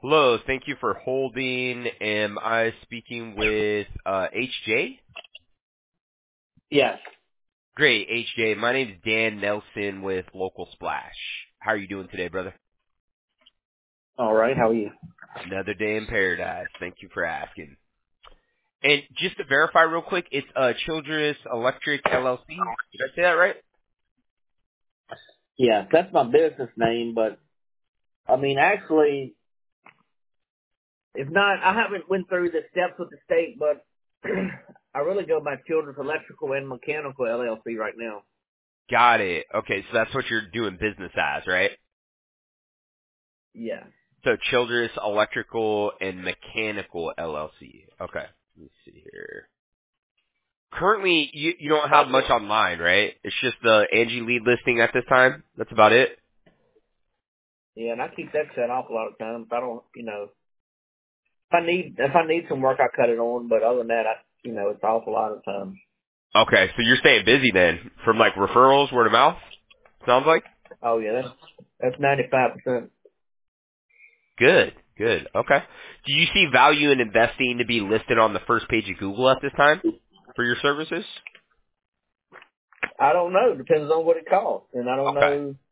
Hello, thank you for holding. Am I speaking with HJ? Yes. Great, HJ. My name is Dan Nelson with Local Splash. How are you doing today, brother? All right. How are you? Another day in paradise. Thank you for asking. And just to verify real quick, it's Childress Electric LLC. Did I say that right? Yeah, that's my business name, but I mean, actually, if not, I haven't went through the steps with the state, but I really go by Children's Electrical and Mechanical LLC right now. Got it. Okay, so that's what you're doing business as, right? Yeah. So Childress Electrical and Mechanical LLC. Okay, let me see here. Currently, you don't have That's much online, right? It's just the Angie lead listing at this time. That's about it. Yeah, and I keep that set off a lot of times. I don't, if I need some work, I cut it on. But other than that, it's off a lot of times. Okay, so you're staying busy then, from like referrals, word of mouth. Sounds like Oh yeah, that's 95%. good, good. Okay. Do you see value in investing to be listed on the first page of Google at this time for your services? I don't know. Depends on what it costs, and I don't Okay. know.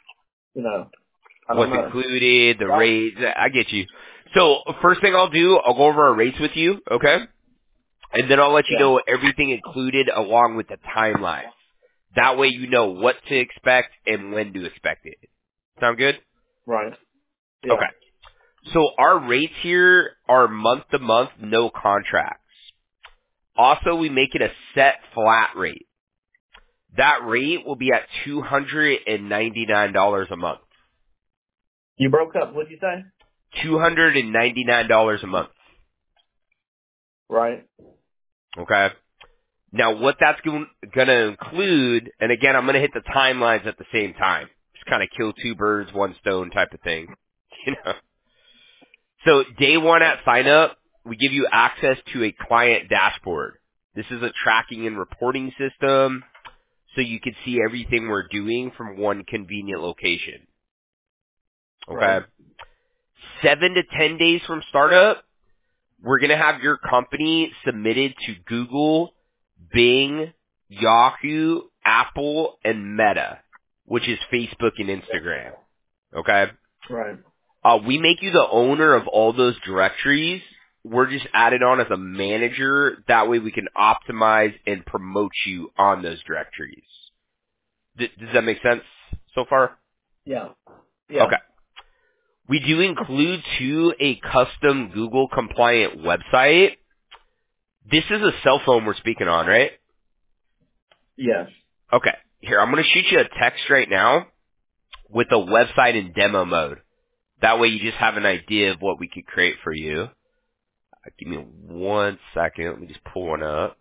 I don't What's know. included, the rates? I get you. So first thing I'll do, I'll go over our rates with you, okay? And then I'll let you Yeah. know everything included along with the timeline. That way you know what to expect and when to expect it. Sound good? Right. Yeah. Okay. So our rates here are month to month, no contracts. Also, we make it a set flat rate. That rate will be at $299 a month. You broke up. What'd you say? $299 a month. Right. Okay? Now, what that's going to include, and again, I'm going to hit the timelines at the same time. Just kind of kill two birds, one stone type of thing. You know? So day one at sign up, we give you access to a client dashboard. This is a tracking and reporting system so you can see everything we're doing from one convenient location. Okay? Right. 7 to 10 days from startup, we're going to have your company submitted to Google, Bing, Yahoo, Apple, and Meta, which is Facebook and Instagram. Okay? Right. We make you the owner of all those directories. We're just added on as a manager. That way we can optimize and promote you on those directories. Does that make sense so far? Yeah. Yeah. Okay. We do include, too, a custom Google compliant website. This is a cell phone we're speaking on, right? Yes. Okay. Here, I'm going to shoot you a text right now with a website in demo mode. That way you just have an idea of what we could create for you. Give me 1 second. Let me just pull one up.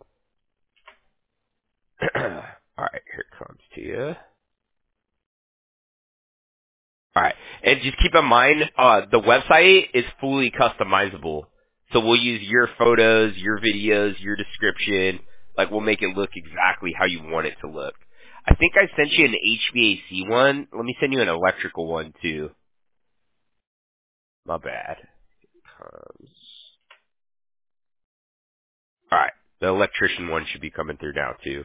All right, here it comes to you. All right, and just keep in mind, the website is fully customizable. So we'll use your photos, your videos, your description. Like we'll make it look exactly how you want it to look. I think I sent you an HVAC one. Let me send you an electrical one too. My bad. All right, the electrician one should be coming through now too.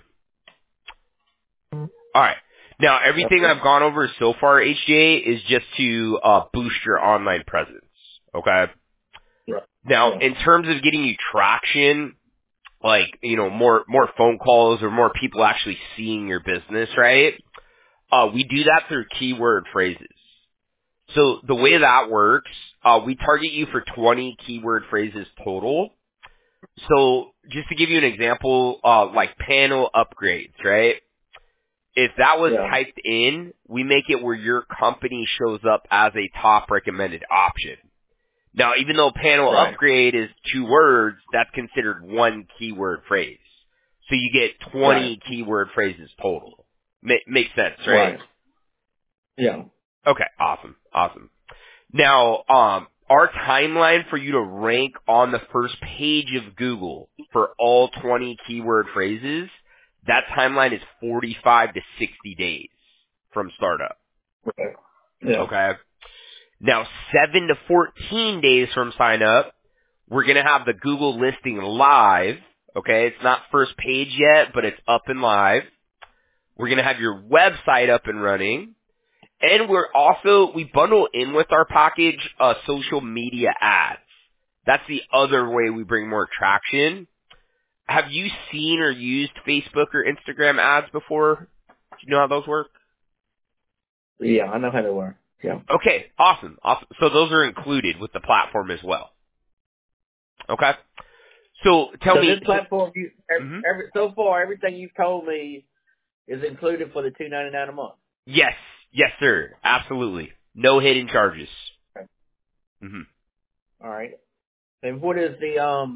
All right. Now, everything Okay. I've gone over so far, HJ, is just to boost your online presence. Okay. Yeah. Now, Yeah. in terms of getting you traction, like more phone calls or more people actually seeing your business, right? We do that through keyword phrases. So the way that works, we target you for 20 keyword phrases total. So just to give you an example, like panel upgrades, right? If that was Yeah. typed in, we make it where your company shows up as a top recommended option. Now, even though panel Right. upgrade is 2 words, that's considered one keyword phrase. So you get Right. 20 keyword phrases total. Makes sense, right? Right. Yeah. Okay, awesome, awesome. Now, our timeline for you to rank on the first page of Google for all 20 keyword phrases, that timeline is 45 to 60 days from startup. Okay. Yeah. Okay? Now, 7 to 14 days from sign up, we're going to have the Google listing live. Okay, it's not first page yet, but it's up and live. We're going to have your website up and running. And we bundle in with our package, social media ads. That's the other way we bring more traction. Have you seen or used Facebook or Instagram ads before? Do you know how those work? Yeah, I know how they work. Yeah. Okay, awesome. So those are included with the platform as well. Okay. So tell me. So this platform, Mhm. so far, everything you've told me is included for the $2.99 a month. Yes, sir. Absolutely. No hidden charges. Okay. hmm All right. And what is the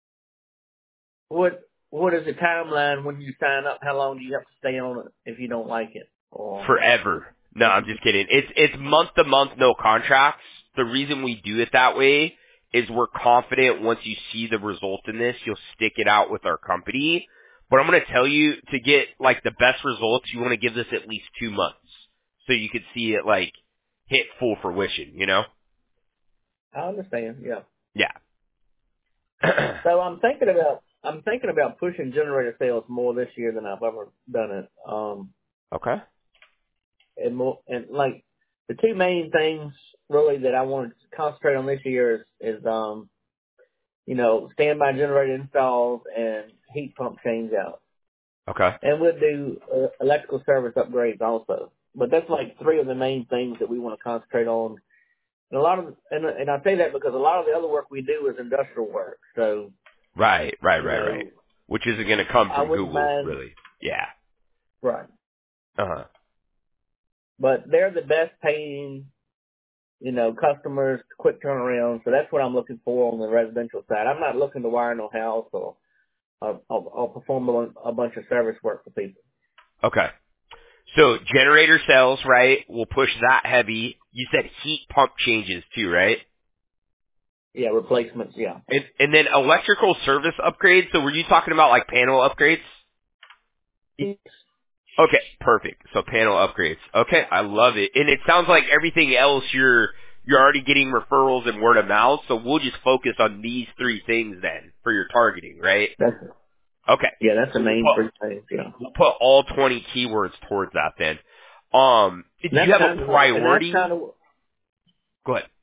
what is the timeline when you sign up? How long do you have to stay on it if you don't like it? Or Forever. No, I'm just kidding. It's month to month, no contracts. The reason we do it that way is we're confident once you see the result in this, you'll stick it out with our company. But I'm going to tell you, to get like the best results, you want to give this at least 2 months so you could see it like hit full fruition. You know? I understand. Yeah. Yeah. So I'm thinking about pushing generator sales more this year than I've ever done it. Okay. And like the two main things really that I want to concentrate on this year is standby generator installs and heat pump change out. Okay. And we'll do electrical service upgrades also. But that's like three of the main things that we want to concentrate on. And and I say that because a lot of the other work we do is industrial work. So, Right. Which isn't going to come I from wouldn't Google, mind, really. Yeah. right. Uh-huh. But they're the best paying, customers, quick turnaround. So that's what I'm looking for on the residential side. I'm not looking to wire no house or perform a bunch of service work for people. Okay. So generator sales, right? We'll push that heavy. You said heat pump changes too, right? Yeah, replacements, yeah. And then electrical service upgrades. So were you talking about like panel upgrades? Yes. Okay, perfect. So panel upgrades. Okay, I love it. And it sounds like everything else you're already getting referrals and word of mouth. So we'll just focus on these three things then for your targeting, right? That's Okay. that's the So main three things, yeah. we'll put all 20 keywords towards that then. Do And you have a priority? Go ahead.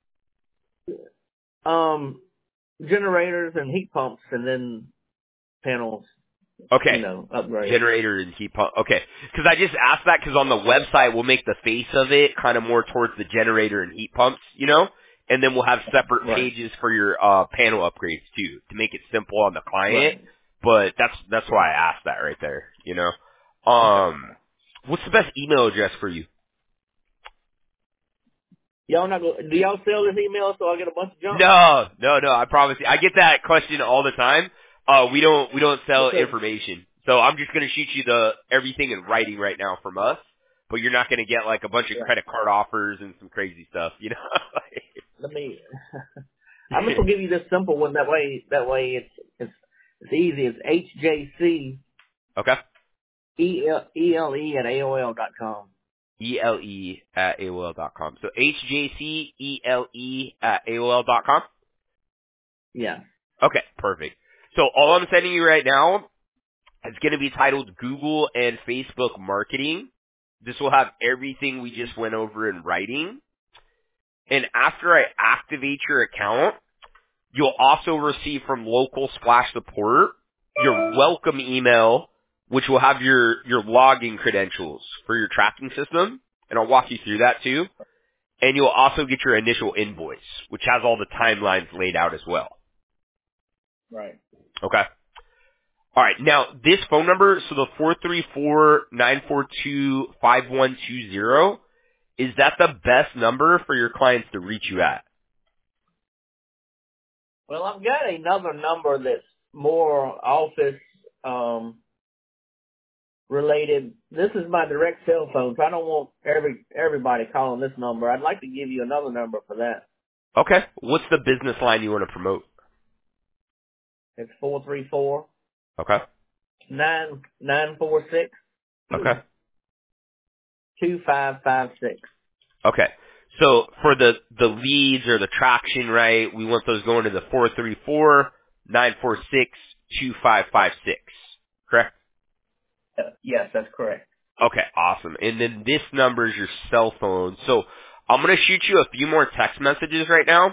generators and heat pumps and then panels, Okay. upgrade. Generator and heat pump. Okay. Because I just asked that because on the website we'll make the face of it kind of more towards the generator and heat pumps, and then we'll have separate Right. pages for your panel upgrades too to make it simple on the client. Right. But that's why I asked that right there. Okay. What's the best email address for you? Y'all not go, do y'all sell this email so I get a bunch of junk? No. I promise you. I get that question all the time. We don't sell Okay. information. So I'm just gonna shoot you everything in writing right now from us. But you're not gonna get like a bunch of Right. credit card offers and some crazy stuff, Let me, I'm just gonna give you this simple one. That way it's easy. It's HJC Okay. ELE at AOL.com. ELE at AOL.com. So HJCELE at AOL.com. Yeah. Okay, perfect. So all I'm sending you right now is going to be titled Google and Facebook Marketing. This will have everything we just went over in writing. And after I activate your account, you'll also receive from local Splash Support your welcome email, which will have your login credentials for your tracking system. And I'll walk you through that too. And you'll also get your initial invoice, which has all the timelines laid out as well. Right. Okay. All right. Now, this phone number, so the 434-942-5120, is that the best number for your clients to reach you at? Well, I've got another number that's more office related. This is my direct cell phone, so I don't want everybody calling this number. I'd like to give you another number for that. Okay. What's the business line you want to promote? It's 434 Okay. 946 Okay. 2556. Okay. So for the leads or the traction, right, we want those going to the 434-946-2556. Correct? Yes, that's correct. Okay, awesome. And then this number is your cell phone. So I'm going to shoot you a few more text messages right now.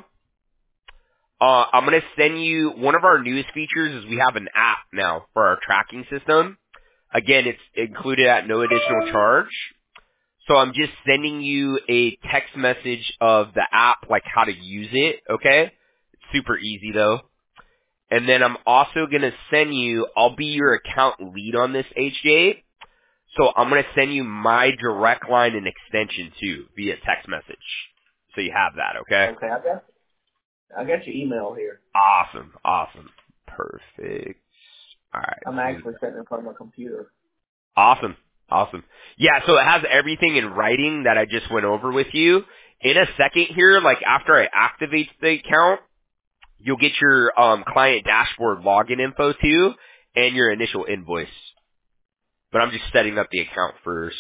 I'm going to send you one of our newest features is we have an app now for our tracking system. Again, it's included at no additional charge. So I'm just sending you a text message of the app, like how to use it, okay? It's super easy though. And then I'm also going to send you, I'll be your account lead on this, HJ. So I'm going to send you my direct line and extension too via text message. So you have that, okay? Okay, I got your email here. Awesome. Perfect. All right. I'm actually sitting in front of my computer. Awesome. Yeah, so it has everything in writing that I just went over with you. In a second here, like after I activate the account, you'll get your client dashboard login info too and your initial invoice. But I'm just setting up the account first.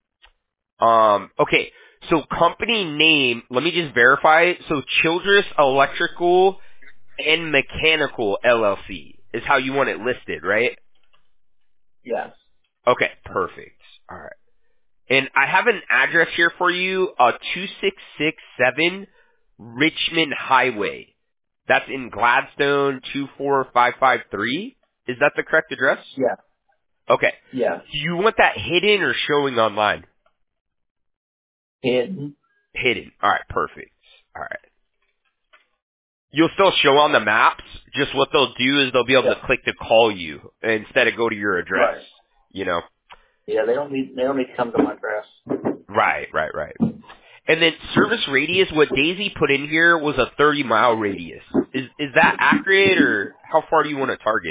Okay. So company name, let me just verify. So Childress Electrical and Mechanical LLC is how you want it listed, right? Yes. Okay, perfect. All right. And I have an address here for you, 2667 Richmond Highway. That's in Gladstone 24553. Is that the correct address? Yeah. Okay. Yes. Do you want that hidden or showing online? Hidden. Hidden. All right, perfect. All right. You'll still show on the maps. Just what they'll do is they'll be able Yeah. to click to call you instead of go to your address. Right. You know. Yeah, they don't need to come to my address. Right. And then service radius, what Daisy put in here was a 30-mile radius. Is that accurate, or how far do you want to target?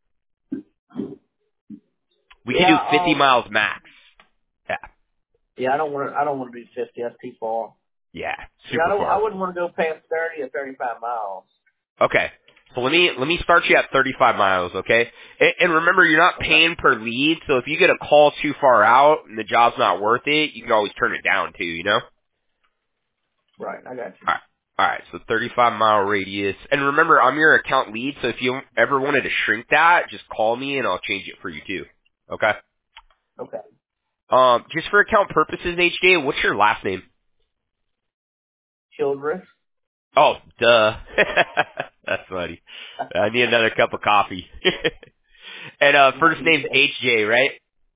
We can do Yeah, 50 miles max. Yeah. I don't want to do 50. That's too far. Yeah. Yeah, Super I far. wouldn't want to go past 30 or 35 miles. Okay. So let me start you at 35 miles, okay? And remember, you're not Okay. paying per lead, so if you get a call too far out and the job's not worth it, you can always turn it down too, you know? Right, I got you. Alright, so 35-mile radius. And remember, I'm your account lead, so if you ever wanted to shrink that, just call me and I'll change it for you too. Okay? Okay. Just for account purposes, HJ, what's your last name? Childress. Oh, duh. That's funny. I need another cup of coffee. And first name's HJ, right?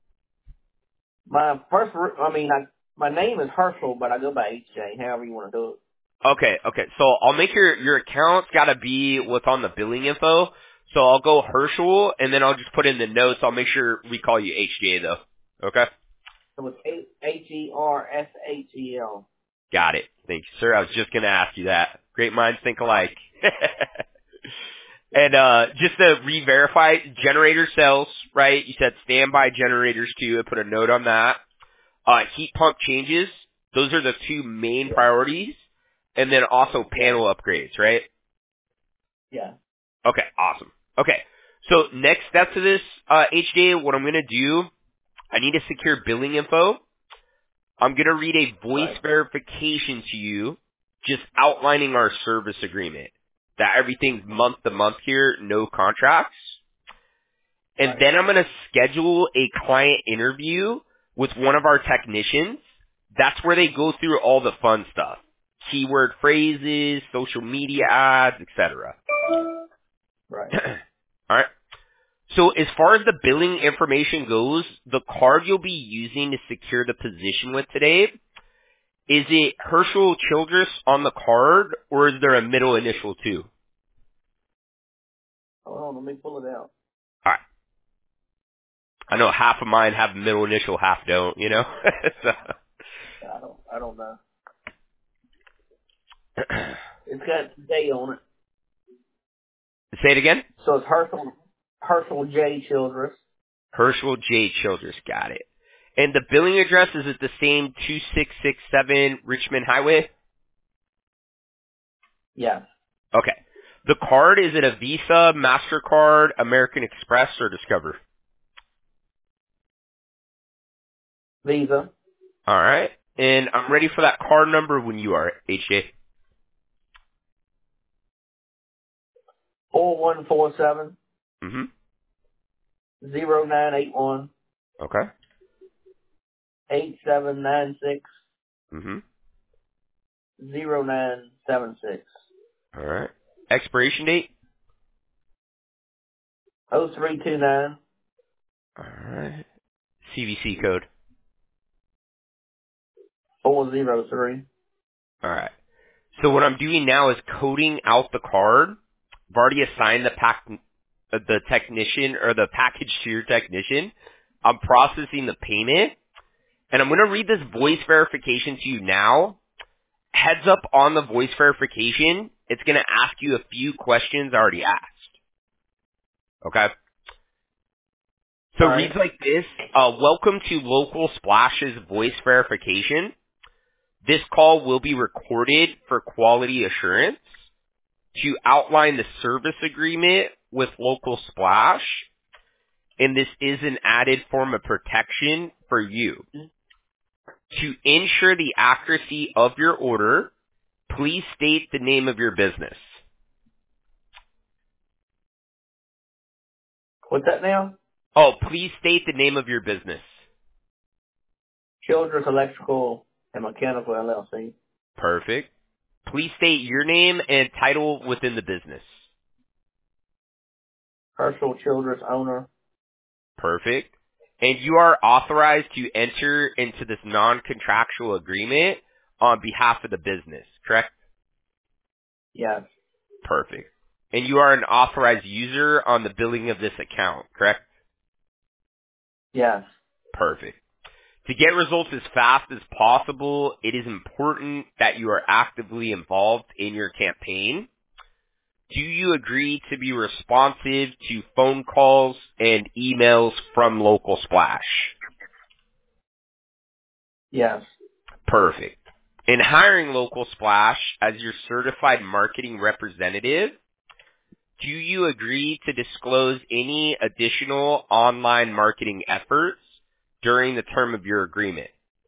My my name is Herschel, but I go by HJ. However you want to do it. Okay. So I'll make your account's gotta be what's on the billing info. So I'll go Herschel and then I'll just put in the notes. I'll make sure we call you HJ though. Okay? So it's HERSHEL. Got it. Thank you, sir. I was just gonna ask you that. Great minds think alike. And just to re-verify, generator cells, right? You said standby generators too. I put a note on that. Heat pump changes. Those are the two main priorities. And then also panel upgrades, right? Yeah. Okay, awesome. Okay, so next step to this, HJ, what I'm going to do, I need a secure billing info. I'm going to read a voice Right. verification to you, just outlining our service agreement. That everything's month to month here, no contracts. And Right. then I'm going to schedule a client interview with one of our technicians. That's where they go through all the fun stuff. Keyword phrases, social media ads, etc. Right. All right. So as far as the billing information goes, the card you'll be using to secure the position with today, is it Herschel Childress on the card, or is there a middle initial too? Hold on, let me pull it out. All right. I know half of mine have a middle initial, half don't, you know? So. I don't know. It's got J on it. Say it again? So it's Herschel J. Childress. Herschel J. Childress, got it. And the billing address, is it the same 2667 Richmond Highway? Yeah. Okay. The card, is it a Visa, MasterCard, American Express, or Discover? Visa. All right. And I'm ready for that card number when you are, HJ. 4147 Mm-hmm. 0981 Okay. 8796 Mm-hmm. 0976 All right. Expiration date? 0329 All right. CVC code? 403. All right. So what I'm doing now is coding out the card. I've already assigned the technician or the package to your technician. I'm processing the payment, and I'm going to read this voice verification to you now. Heads up on the voice verification, it's going to ask you a few questions I already asked. Okay? So All it right. reads like this. Welcome to Local Splash's voice verification. This call will be recorded for quality assurance. To outline the service agreement with Local Splash, and this is an added form of protection for you. To ensure the accuracy of your order, please state the name of your business. What's that now? Oh, please state the name of your business. Children's Electrical and Mechanical LLC. Perfect. Please state your name and title within the business. Herschel Childress owner. Perfect. And you are authorized to enter into this non-contractual agreement on behalf of the business, correct? Yes. Perfect. And you are an authorized user on the billing of this account, correct? Yes. Perfect. To get results as fast as possible, it is important that you are actively involved in your campaign. Do you agree to be responsive to phone calls and emails from Local Splash? Yes. Perfect. In hiring Local Splash as your certified marketing representative, do you agree to disclose any additional online marketing efforts during the term of your agreement?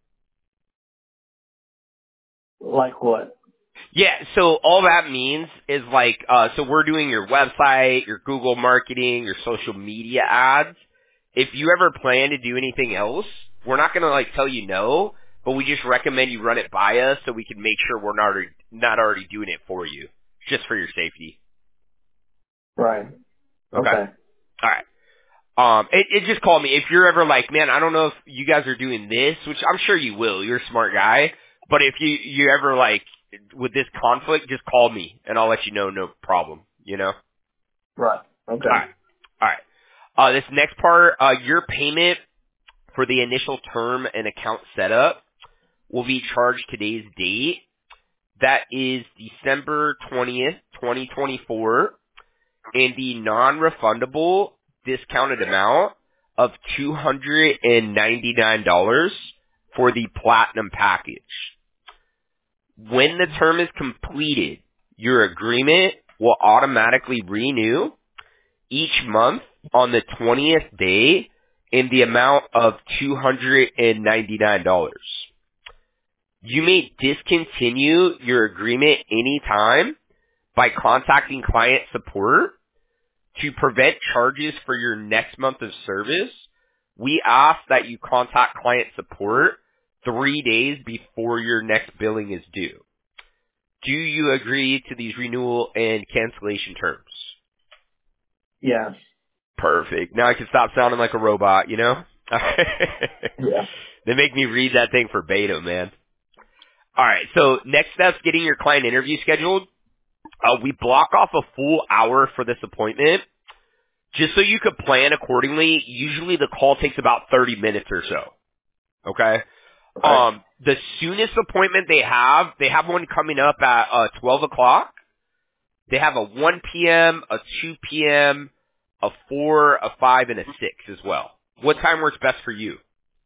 Like what? Yeah, so all that means is like, so we're doing your website, your Google marketing, your social media ads. If you ever plan to do anything else, we're not gonna like tell you no, but we just recommend you run it by us so we can make sure we're not already doing it for you, just for your safety. Right. Okay. Okay. All right. It just call me if you're ever like, man, I don't know if you guys are doing this, which I'm sure you will. You're a smart guy, but if you ever like with this conflict, just call me and I'll let you know. No problem. You know. Right. All Okay. right. All right. This next part, your payment for the initial term and account setup will be charged today's date. That is December 20th, 2024. And the non-refundable discounted amount of $299 for the platinum package. When the term is completed, your agreement will automatically renew each month on the 20th day in the amount of $299. You may discontinue your agreement anytime by contacting client support. To prevent charges for your next month of service, we ask that you contact client support 3 days before your next billing is due. Do you agree to these renewal and cancellation terms? Yes. Perfect. Now I can stop sounding like a robot, you know? Yeah. They make me read that thing verbatim, man. Alright, so next step's getting your client interview scheduled. We block off a full hour for this appointment. Just so you could plan accordingly, usually the call takes about 30 minutes or so. Okay? Right. The soonest appointment they have one coming up at 12 o'clock. They have a 1 p.m., a 2 p.m., a 4, a 5, and a 6 as well. What time works best for you?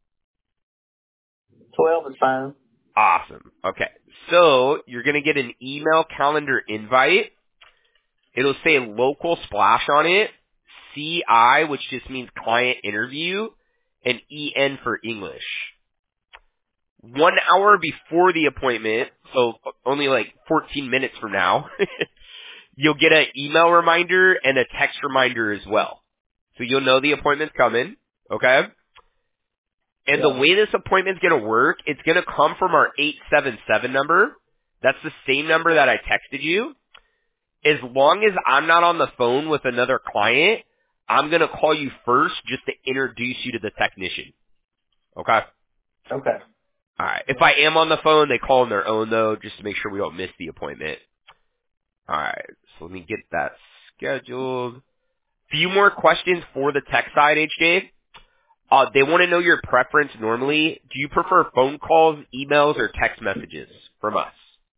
12 is fine. Awesome. Okay. So, you're going to get an email calendar invite. It'll say Local Splash on it. CI, which just means client interview, and EN for English. 1 hour before the appointment, so only like 14 minutes from now, you'll get an email reminder and a text reminder as well. So you'll know the appointment's coming, okay? And the Yeah. way this appointment's going to work, it's going to come from our 877 number. That's the same number that I texted you. As long as I'm not on the phone with another client, I'm going to call you first just to introduce you to the technician. Okay? Okay. All right. If I am on the phone, they call on their own, though, just to make sure we don't miss the appointment. All right. So let me get that scheduled. Few more questions for the tech side, HJ. They want to know your preference normally. Do you prefer phone calls, emails, or text messages from us?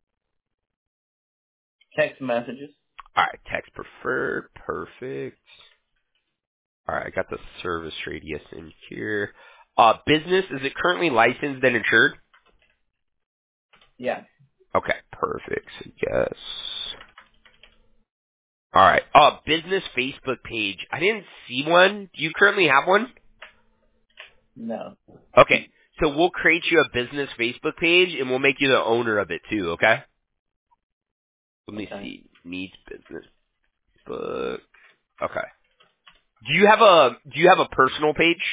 Text messages. All right. Text preferred. Perfect. All right. I got the service radius in here. Business, is it currently licensed and insured? Yeah. Okay. Perfect. So yes. All right. Business Facebook page. I didn't see one. Do you currently have one? No. Okay. So we'll create you a business Facebook page and we'll make you the owner of it too, okay? Let me Okay. see. Needs business book. Okay. Do you have a personal page?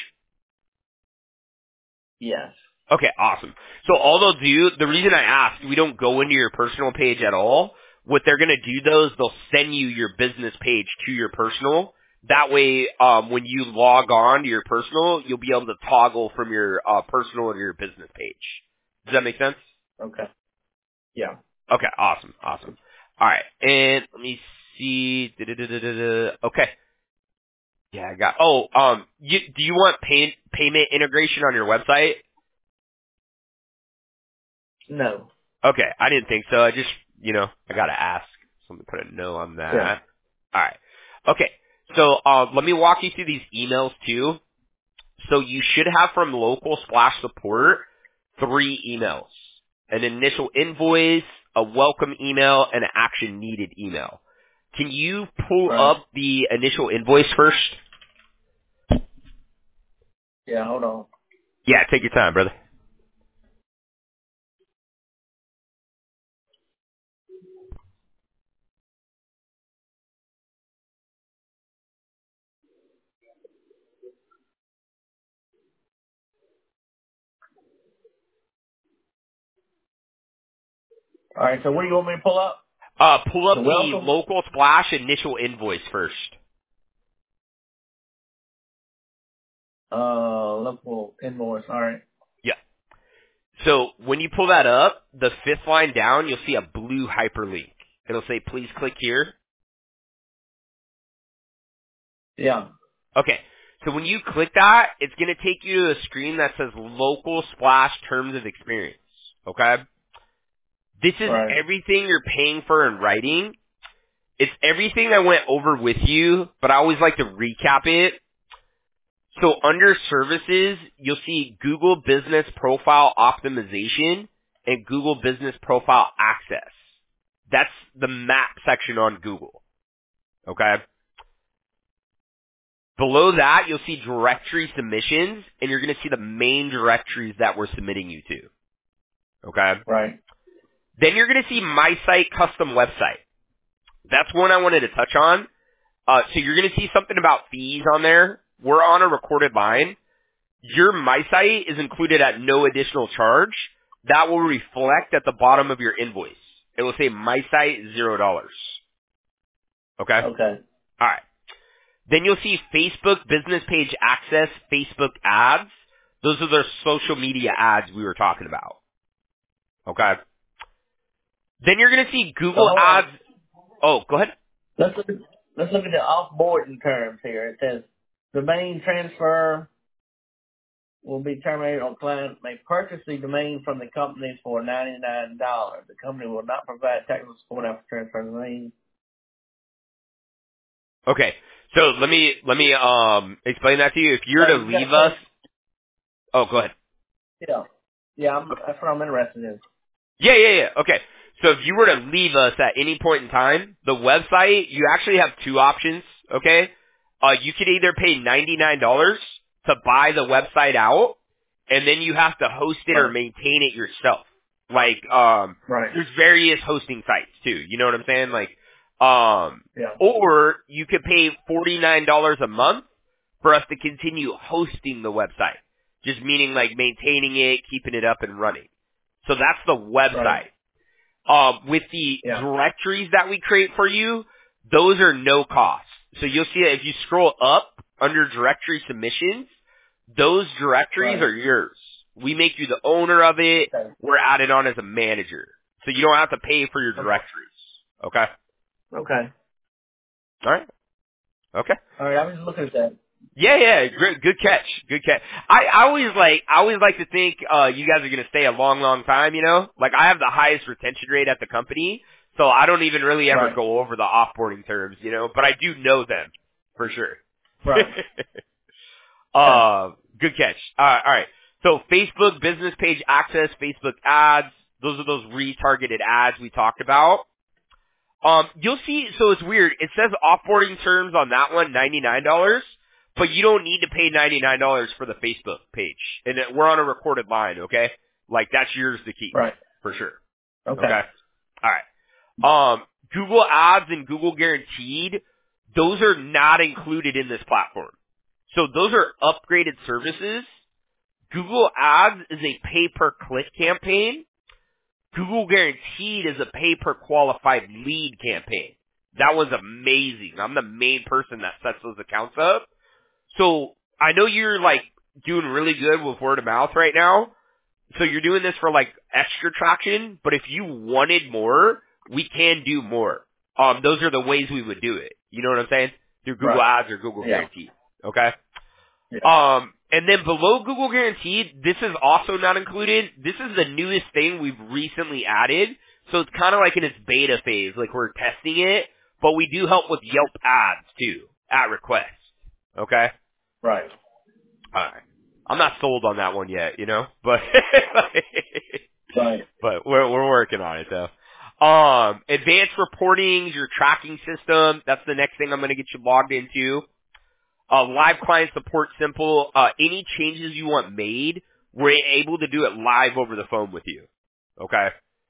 Yes. Okay, awesome. So all they'll do, the reason I asked, we don't go into your personal page at all. What they're going to do though is they'll send you your business page to your personal. That way, when you log on to your personal, you'll be able to toggle from your personal to your business page. Does that make sense? Okay. Yeah. Okay, awesome, awesome. All right, and let me see. Okay, yeah, I got. Oh, do you want payment integration on your website? No. Okay, I didn't think so. I just, I gotta ask. So let me put a no on Sure. that. All right. Okay, so let me walk you through these emails too. So you should have from local splash support 3 emails: an initial invoice, a welcome email, and an action needed email. Can you pull Right. up the initial invoice first? Yeah. Hold on. Yeah, take your time, brother. All right. So what do you want me to pull up? Pull The up the welcome. local splash initial invoice first. Local invoice. All right. Yeah. So when you pull that up, the 5th line down, you'll see a blue hyperlink. It'll say, please click here. Yeah. Okay. So when you click that, it's going to take you to a screen that says local splash terms of experience. Okay? This is Right. everything you're paying for in writing. It's everything I went over with you, but I always like to recap it. So under services, you'll see Google Business Profile Optimization and Google Business Profile Access. That's the map section on Google. Okay? Below that, you'll see directory submissions, and you're going to see the main directories that we're submitting you to. Okay? Right. Then you're going to see My Site Custom Website. That's one I wanted to touch on. So you're going to see something about fees on there. We're on a recorded line. Your My Site is included at no additional charge. That will reflect at the bottom of your invoice. It will say My Site $0. Okay? Okay. All right. Then you'll see Facebook Business Page Access, Facebook Ads. Those are the social media ads we were talking about. Okay? Then you're going to see So Google hold on. Ads. Oh, go ahead. Let's look at the offboarding terms here. It says domain transfer will be terminated on client may purchase the domain from the company for $99. The company will not provide technical support after transfer the domain. Okay. So let me explain that to you. If you're So to you got leave to us, say, oh, go ahead. yeah, yeah. That's what I'm interested in. Yeah. Okay. So if you were to leave us at any point in time, the website, you actually have 2 options, okay? You could either pay $99 to buy the website out, and then you have to host it or Right. maintain it yourself. Like, Right. there's various hosting sites too. You know what I'm saying? Like, Yeah. or you could pay $49 a month for us to continue hosting the website. Just meaning like maintaining it, keeping it up and running. So that's the website. With the Yeah. directories that we create for you, those are no cost. So you'll see that if you scroll up under directory submissions, those directories Right. are yours. We make you the owner of it. Okay. We're added on as a manager. So you don't have to pay for your directories. Okay? Okay. All right? Okay. All right. I was just looking at that. Yeah, great, good catch, good catch. I always like to think, you guys are gonna stay a long, long time, you know? Like, I have the highest retention rate at the company, so I don't even really ever Right. go over the offboarding terms, you know? But I do know them, for sure. Right. Okay. Good catch. Alright. So, Facebook business page access, Facebook ads, those are those retargeted ads we talked about. You'll see, so it's weird. It says offboarding terms on that one, $99, but you don't need to pay $99 for the Facebook page. And we're on a recorded line, okay? Like, that's yours to keep. Right. For sure. Okay. Okay? Alright. Google Ads and Google Guaranteed, those are not included in this platform. So those are upgraded services. Google Ads is a pay-per-click campaign. Google Guaranteed is a pay-per-qualified lead campaign. That one's amazing. I'm the main person that sets those accounts up. So I know you're like doing really good with word of mouth right now. So you're doing this for like extra traction, but if you wanted more, we can do more. Those are the ways we would do it. You know what I'm saying? Through Google Right. Ads or Google Yeah. Guaranteed. Okay? Yeah. And then below Google Guaranteed, this is also not included. This is the newest thing we've recently added. So it's kind of like in its beta phase, like we're testing it, but we do help with Yelp ads too, at request. Okay? Right. Alright. I'm not sold on that one yet, you know, but, Right. but we're working on it though. Advanced reporting, your tracking system, that's the next thing I'm gonna get you logged into. Live client support simple. Any changes you want made, we're able to do it live over the phone with you. Okay?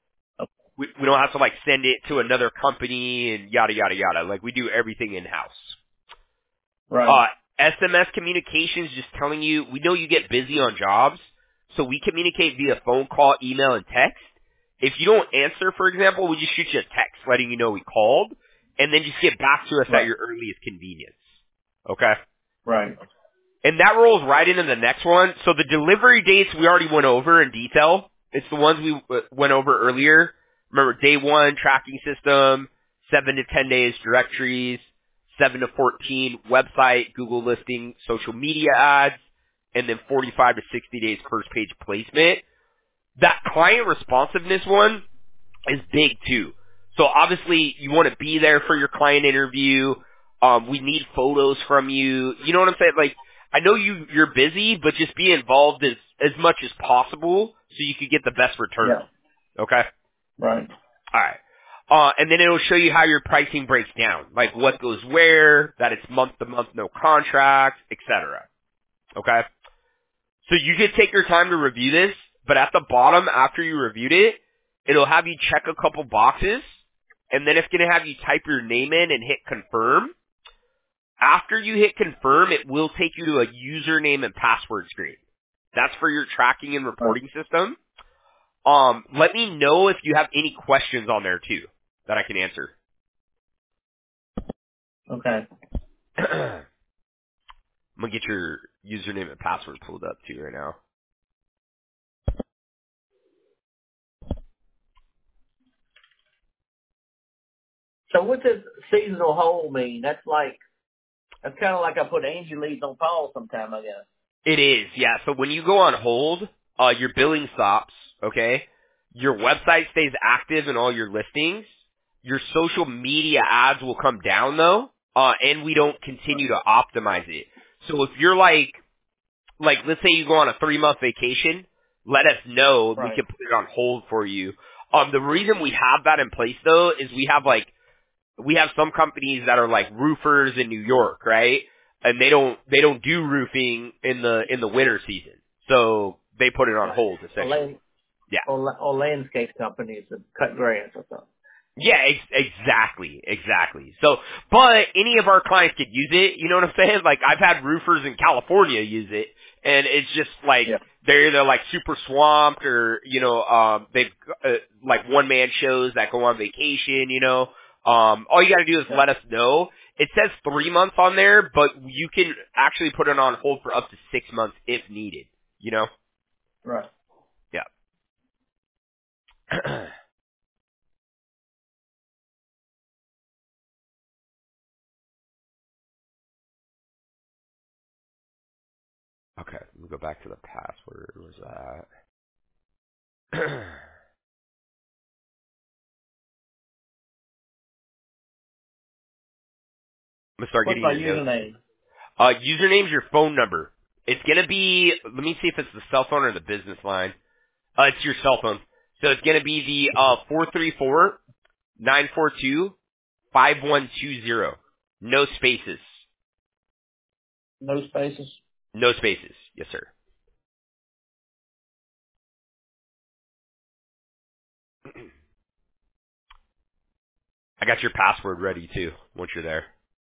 We don't have to like send it to another company and yada yada yada. Like we do everything in house. Right. SMS communications, just telling you, we know you get busy on jobs, so we communicate via phone call, email, and text. If you don't answer, for example, we just shoot you a text letting you know we called, and then just get back to us at Right. your earliest convenience. Okay? Right. And that rolls right into the next one. So the delivery dates we already went over in detail. It's the ones we went over earlier. Remember, day 1, tracking system, 7 to 10 days, directories, 7 to 14, website, Google listing, social media ads, and then 45 to 60 days first page placement. That client responsiveness one is big too. So obviously you want to be there for your client interview. We need photos from you. You know what I'm saying? Like, I know you're busy, but just be involved as much as possible so you can get the best return. Yeah. Okay? Right. Alright. And then it'll show you how your pricing breaks down. Like what goes where, that it's month to month, no contract, etc. Okay? So you could take your time to review this, but at the bottom, after you reviewed it, it'll have you check a couple boxes, and then it's going to have you type your name in and hit confirm. After you hit confirm, it will take you to a username and password screen. That's for your tracking and reporting system. Let me know if you have any questions on there too that I can answer. Okay. I'm gonna get your username and password pulled up too right now. So what's this seasonal hold mean? That's kind of like I put Angie leads on pause sometime, I guess. It is, yeah. So when you go on hold, your billing stops, okay? Your website stays active in all your listings. Your social media ads will come down though, and we don't continue to optimize it. So if you're like let's say you go on a 3-month vacation, let us know. We Right. can put it on hold for you. The reason we have that in place though is we have some companies that are like roofers in New York, right? And they don't do roofing in the winter season. So they put it on hold essentially. Yeah. Or landscape companies that cut grass or something. Yeah, exactly. So, but any of our clients could use it. You know what I'm saying? Like I've had roofers in California use it, and it's just like they're either like super swamped or they've like one man shows that go on vacation. All you got to do is let us know. It says 3 months on there, but you can actually put it on hold for up to 6 months if needed. Right. Yeah. Okay, let me go back to the password. Where's that? I'm gonna start What's getting my your notes. username? Username's your phone number. It's gonna be. Let me see if it's the cell phone or the business line. It's your cell phone. So it's gonna be the 434-942-5120. No spaces. No spaces. No spaces. Yes, sir. I got your password ready too. Once you're there.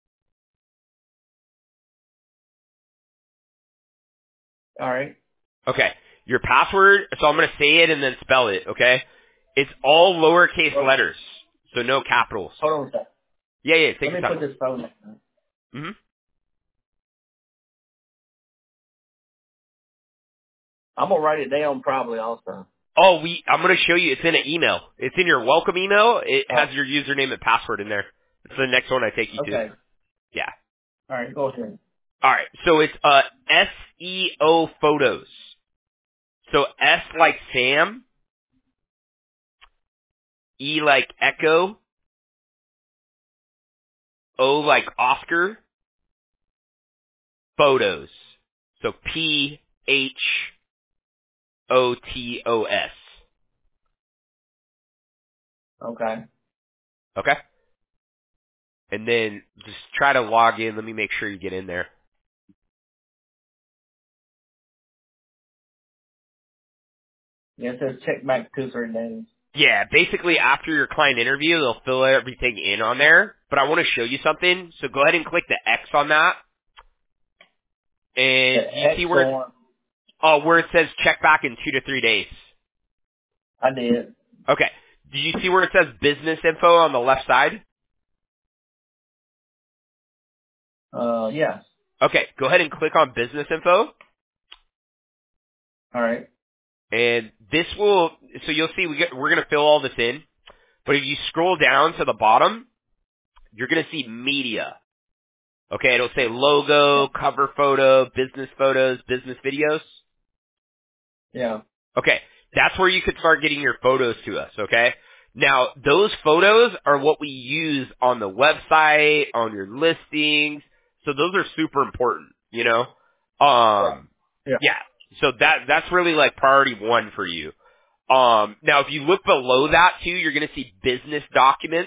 All right. Okay. Your password. So I'm gonna say it and then spell it. Okay. It's all lowercase letters, so no capitals. Hold on a second. Yeah. Take Let your me time. put this phone down. Mm-hmm. I'm gonna write it down probably also. Oh, I'm going to show you. It's in an email. It's in your welcome email. It Oh. has your username and password in there. It's the next one I take you to. Okay. Yeah. All right. Go ahead. All right. So it's SEO Photos. So S like Sam, E like Echo, O like Oscar, Photos. So PHOTOS. Okay. Okay. And then just try to log in. Let me make sure you get in there. Yeah, it says check back 2-3 days. Yeah, basically after your client interview, they'll fill everything in on there. But I want to show you something. So go ahead and click the X on that. And you see where it says check back in 2 to 3 days. I did. Okay. Do you see where it says business info on the left side? Yes. Okay. Go ahead and click on business info. All right. And this will, so you'll see we're going to fill all this in. But if you scroll down to the bottom, you're going to see media. Okay, it'll say logo, cover photo, business photos, business videos. Yeah. Okay, that's where you could start getting your photos to us, okay? Now, those photos are what we use on the website, on your listings, so those are super important. Yeah. Yeah, so that's really like priority 1 for you. Now if you look below that too, you're gonna see business documents.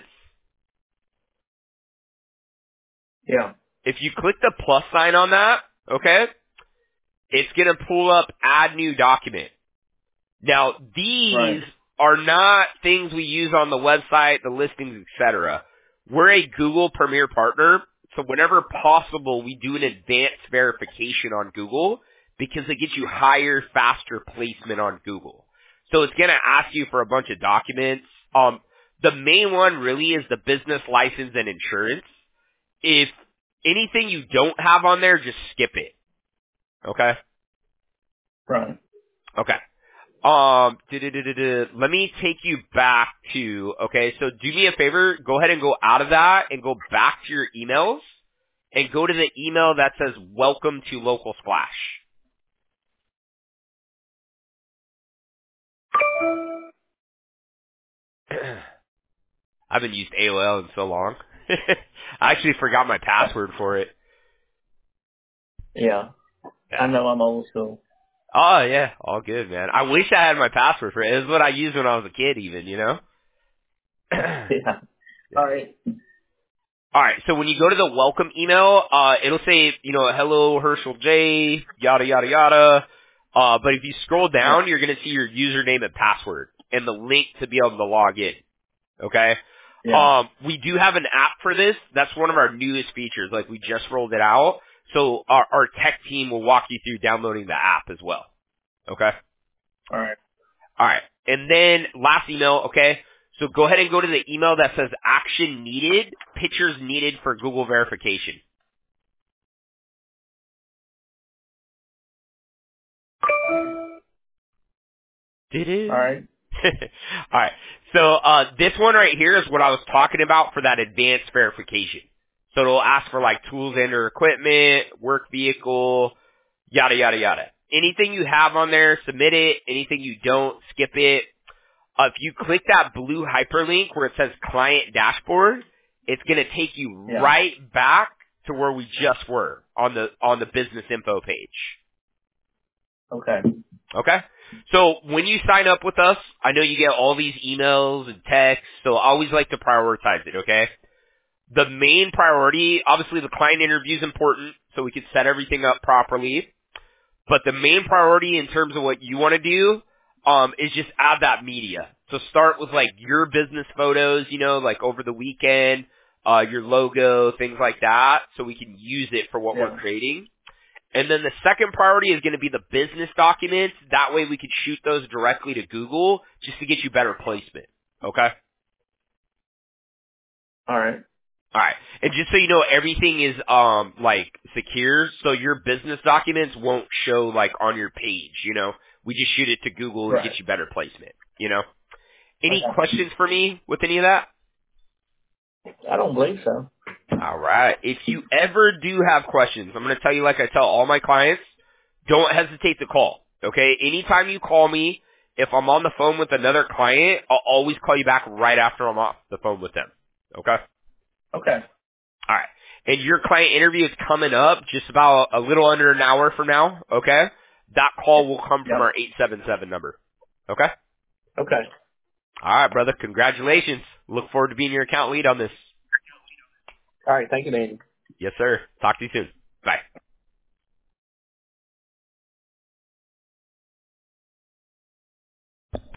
Yeah. If you click the plus sign on that, okay, it's gonna pull up add new document. Now, these Right. are not things we use on the website, the listings, etc. We're a Google Premier partner, so whenever possible, we do an advanced verification on Google because it gets you higher, faster placement on Google. So it's going to ask you for a bunch of documents. The main one really is the business license and insurance. If anything you don't have on there, just skip it. Okay? Right. Okay. Let me take you back to, okay, so do me a favor, go ahead and go out of that and go back to your emails and go to the email that says welcome to Local Splash. I haven't used AOL in so long. I actually forgot my password for it. Yeah. Yeah. I know I'm old school. Oh yeah, all good, man. I wish I had my password for it. It was what I used when I was a kid even. Yeah. Yeah. All right. All right, so when you go to the welcome email, it'll say, hello Herschel J, yada yada yada. But if you scroll down, you're going to see your username and password and the link to be able to log in. Okay? Yeah. We do have an app for this. That's one of our newest features. Like, we just rolled it out. So our tech team will walk you through downloading the app as well. Okay? All right. All right. And then last email, okay? So go ahead and go to the email that says action needed, pictures needed for Google verification. Did it? All right. All right. So this one right here is what I was talking about for that advanced verification. So it'll ask for like tools and or equipment, work vehicle, yada yada yada. Anything you have on there, submit it. Anything you don't, skip it. If you click that blue hyperlink where it says client dashboard, it's going to take you Yeah. right back to where we just were on the business info page. Okay. Okay? So when you sign up with us, I know you get all these emails and texts, so I always like to prioritize it, okay? The main priority, obviously the client interview is important, so we can set everything up properly. But the main priority in terms of what you want to do, is just add that media. So start with like your business photos, you know, like over the weekend, your logo, things like that, so we can use it for what we're creating. And then the second priority is going to be the business documents. That way we can shoot those directly to Google just to get you better placement. Okay? All right. All right. And just so you know, everything is like secure, so your business documents won't show like on your page, you know. We just shoot it to Google and Right. get you better placement, you know. Any Okay. questions for me with any of that? I don't believe so. All right. If you ever do have questions, I'm going to tell you like I tell all my clients, don't hesitate to call. Okay? Anytime you call me, if I'm on the phone with another client, I'll always call you back right after I'm off the phone with them. Okay? Okay. All right. And your client interview is coming up just about a little under an hour from now. Okay? That call will come from Yep. our 877 number. Okay? Okay. All right, brother. Congratulations. Look forward to being your account lead on this. All right. Thank you, Danny. Yes, sir. Talk to you soon.